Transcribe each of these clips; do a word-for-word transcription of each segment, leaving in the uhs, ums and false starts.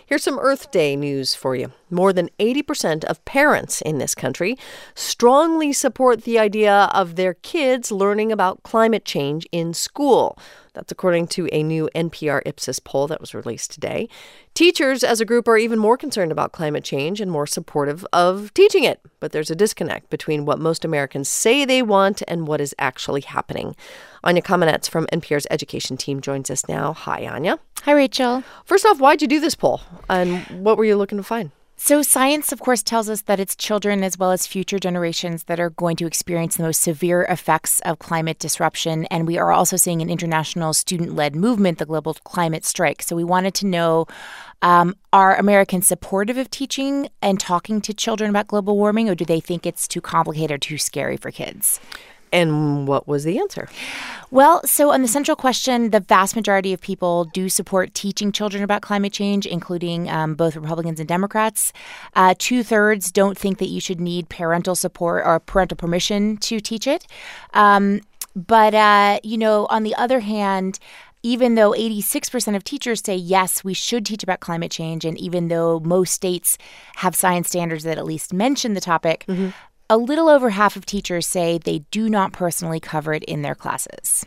Here's some Earth Day news for you. More than eighty percent of parents in this country strongly support the idea of their kids learning about climate change in school. That's according to a new N P R Ipsos poll that was released today. Teachers as a group are even more concerned about climate change and more supportive of teaching it. But there's a disconnect between what most Americans say they want and what is actually happening. Anya Kamenetz from N P R's education team joins us now. Hi, Anya. Hi, Rachel. First off, why'd you do this poll? And what were you looking to find? So science, of course, tells us that it's children as well as future generations that are going to experience the most severe effects of climate disruption. And we are also seeing an international student-led movement, the Global Climate Strike. So we wanted to know, um, are Americans supportive of teaching and talking to children about global warming, or do they think it's too complicated or too scary for kids? And what was the answer? Well, so on the central question, the vast majority of people do support teaching children about climate change, including um, both Republicans and Democrats. Uh, two-thirds don't think that you should need parental support or parental permission to teach it. Um, but, uh, you know, on the other hand, even though eighty-six percent of teachers say, yes, we should teach about climate change, and even though most states have science standards that at least mention the topic, mm-hmm. a little over half of teachers say they do not personally cover it in their classes.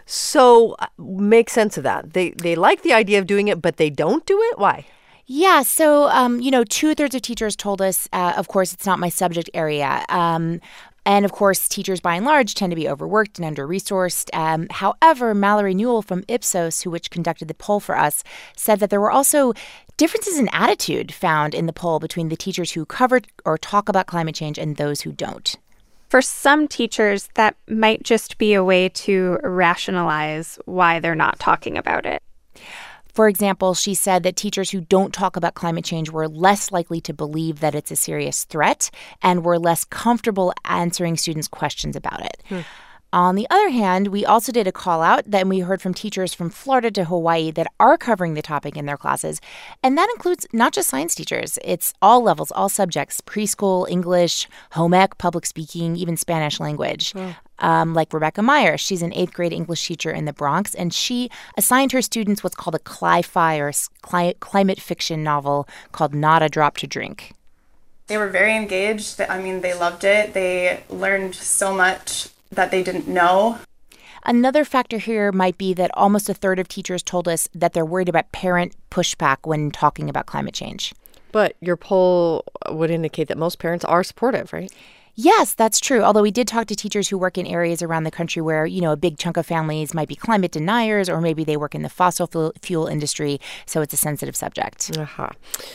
So uh, make sense of that. They they like the idea of doing it, but they don't do it? Why? Yeah, so, um, you know, two-thirds of teachers told us, uh, of course, it's not my subject area. Um, and, of course, teachers, by and large, tend to be overworked and under-resourced. Um, however, Mallory Newell from Ipsos, who which conducted the poll for us, said that there were also differences in attitude found in the poll between the teachers who cover or talk about climate change and those who don't. For some teachers, that might just be a way to rationalize why they're not talking about it. For example, she said that teachers who don't talk about climate change were less likely to believe that it's a serious threat and were less comfortable answering students' questions about it. Hmm. On the other hand, we also did a call out that we heard from teachers from Florida to Hawaii that are covering the topic in their classes. And that includes not just science teachers. It's all levels, all subjects, preschool, English, home ec, public speaking, even Spanish language. Oh. Um, like Rebecca Meyer. She's an eighth grade English teacher in the Bronx, and she assigned her students what's called a cli-fi or cli- climate fiction novel called Not a Drop to Drink. They were very engaged. I mean, they loved it. They learned so much that they didn't know. Another factor here might be that almost a third of teachers told us that they're worried about parent pushback when talking about climate change. But your poll would indicate that most parents are supportive, right? Yes, that's true. Although we did talk to teachers who work in areas around the country where, you know, a big chunk of families might be climate deniers, or maybe they work in the fossil fuel industry, so it's a sensitive subject. Uh-huh.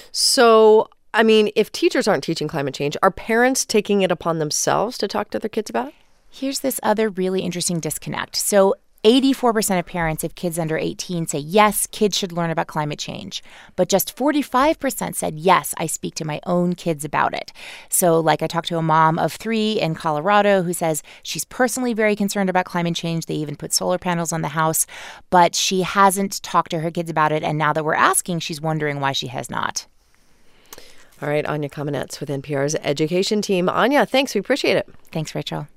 So, I mean, if teachers aren't teaching climate change, are parents taking it upon themselves to talk to their kids about it? Here's this other really interesting disconnect. So eighty-four percent of parents of kids under eighteen say, yes, kids should learn about climate change. But just forty-five percent said, yes, I speak to my own kids about it. So like I talked to a mom of three in Colorado who says she's personally very concerned about climate change. They even put solar panels on the house, but she hasn't talked to her kids about it. And now that we're asking, she's wondering why she has not. All right, Anya Kamenetz with N P R's education team. Anya, thanks. We appreciate it. Thanks, Rachel.